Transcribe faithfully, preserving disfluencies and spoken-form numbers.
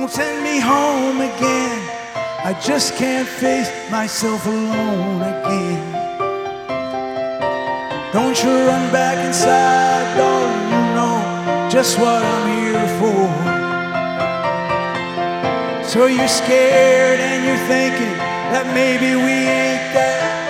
Don't send me home again. I just can't face myself alone again. Don't you run back inside, darling, you know just what I'm here for. So you're scared and you're thinking that maybe we ain't that